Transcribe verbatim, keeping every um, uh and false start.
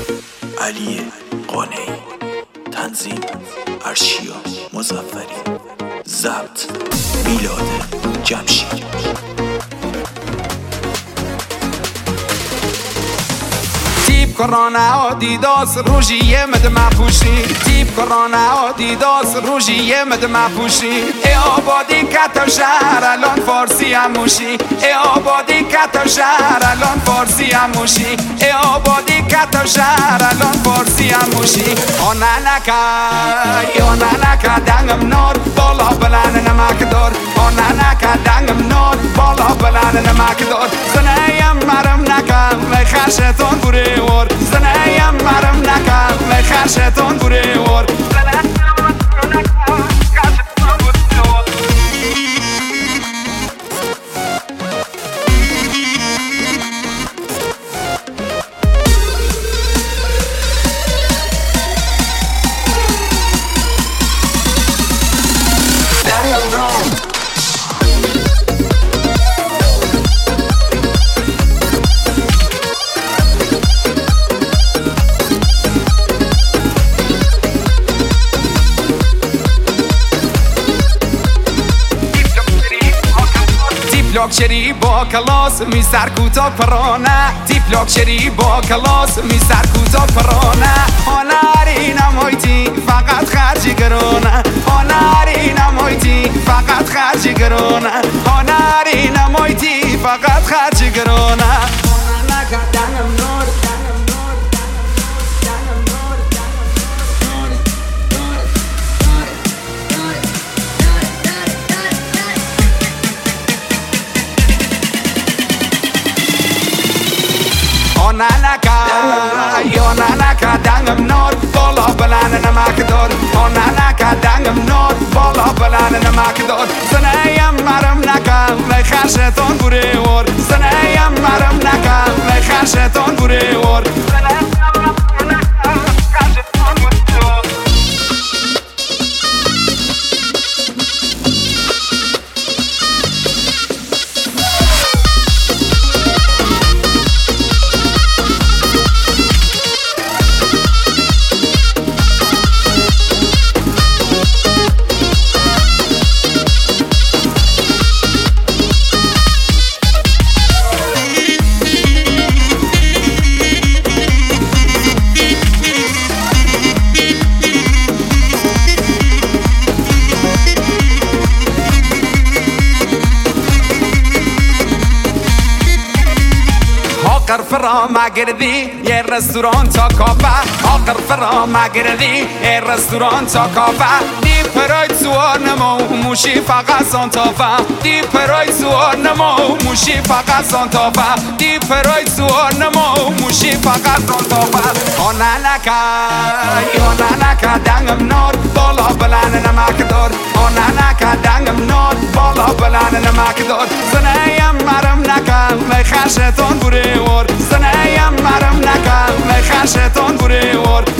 علی قانعی، تنظیم ارشیا مظفری، ضبط میلاد جمشید. تیپ کرانا آدیداس روژیه مد مپوشی، تیپ کرانا آدیداس روژیه مد مپوشی. ای آبادی کتا شهر الان فارسی هم موشی، ای آبادی کتا شهر الان فارسی هم موشی، ای آبادی کتا شهر الان فارسی هم موشی. آنا نکا آنا نکا دنگم نور بالا بلند نمک دار، آنا نکا دنگم نور بالا بلند نمک دار. زنیم مرم نکا می خرشتون بوری ور، زنیم مرم نکا می خرشتون بوری ور. لاکچری با کلاس می سر کوتا پرانه، تیپ لاکچری با کلاس می سر کوتا پرانه. هنری نمایتی فقط خرجی گرانه، هنری نمایتی فقط خرجی گرانه، هنری نمایتی فقط خرجی گرانه. آنا نکا آنا نکا دنگم نور بالا بلند نمک دار، آنا نکا دنگم نور بالا بلند نمک دار. زنیم مرم نکا می خرشتون بوری ور، زنیم مرم نکا می خرشتون بوری ور. آخر فرا مگردی یه رستوران تا کافه، آخر فرا مگردی یه رستوران تا کافه. دی پرای سوار نمو موشی فقط سانتافه، دی پرای سوار نمو موشی فقط سانتافه، دی پرای سوار نمو موشی فقط سانتافه. آنا نکا آنا نکا دنگم نور بالا بلند نمک دار، آنا نکا دنگم نور بالا بلند نمک دار. زنیم مرم نکا می خرشتون بوری ور، زنیم مرم نکا می خرشتون بوری ور.